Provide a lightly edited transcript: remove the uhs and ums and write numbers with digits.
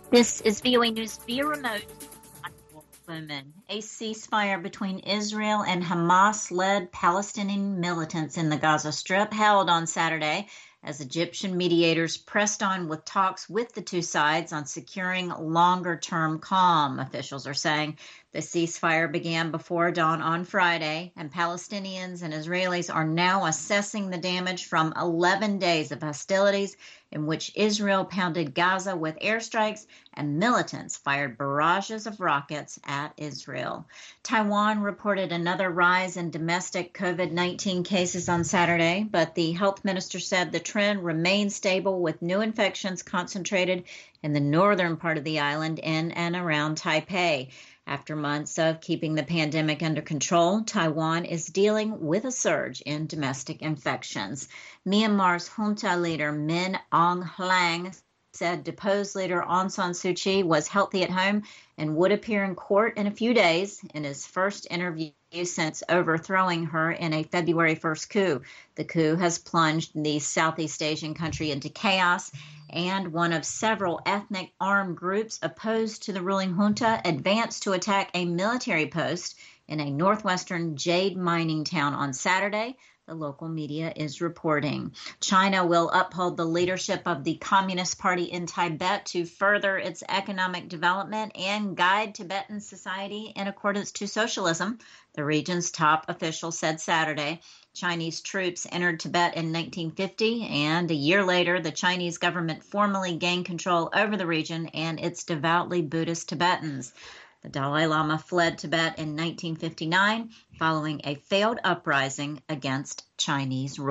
This is VOA News via remote. I'm Wolf Bowman. A ceasefire between Israel and Hamas-led Palestinian militants in the Gaza Strip held on Saturday as Egyptian mediators pressed on with talks with the two sides on securing longer-term calm, officials are saying. The ceasefire began before dawn on Friday, and Palestinians and Israelis are now assessing the damage from 11 days of hostilities in which Israel pounded Gaza with airstrikes and militants fired barrages of rockets at Israel. Taiwan reported another rise in domestic COVID-19 cases on Saturday, but the health minister said the trend remains stable with new infections concentrated in the northern part of the island in and around Taipei. After months of keeping the pandemic under control, Taiwan is dealing with a surge in domestic infections. Myanmar's junta leader Min Aung Hlaing said deposed leader Aung San Suu Kyi was healthy at home and would appear in court in a few days in his first interview since overthrowing her in a February 1st coup. The coup has plunged the Southeast Asian country into chaos, and one of several ethnic armed groups opposed to the ruling junta advanced to attack a military post in a northwestern jade mining town on Saturday, the local media is reporting. China will uphold the leadership of the Communist Party in Tibet to further its economic development and guide Tibetan society in accordance to socialism, the region's top official said Saturday. Chinese troops entered Tibet in 1950, and a year later, the Chinese government formally gained control over the region and its devoutly Buddhist Tibetans. The Dalai Lama fled Tibet in 1959 following a failed uprising against Chinese rule.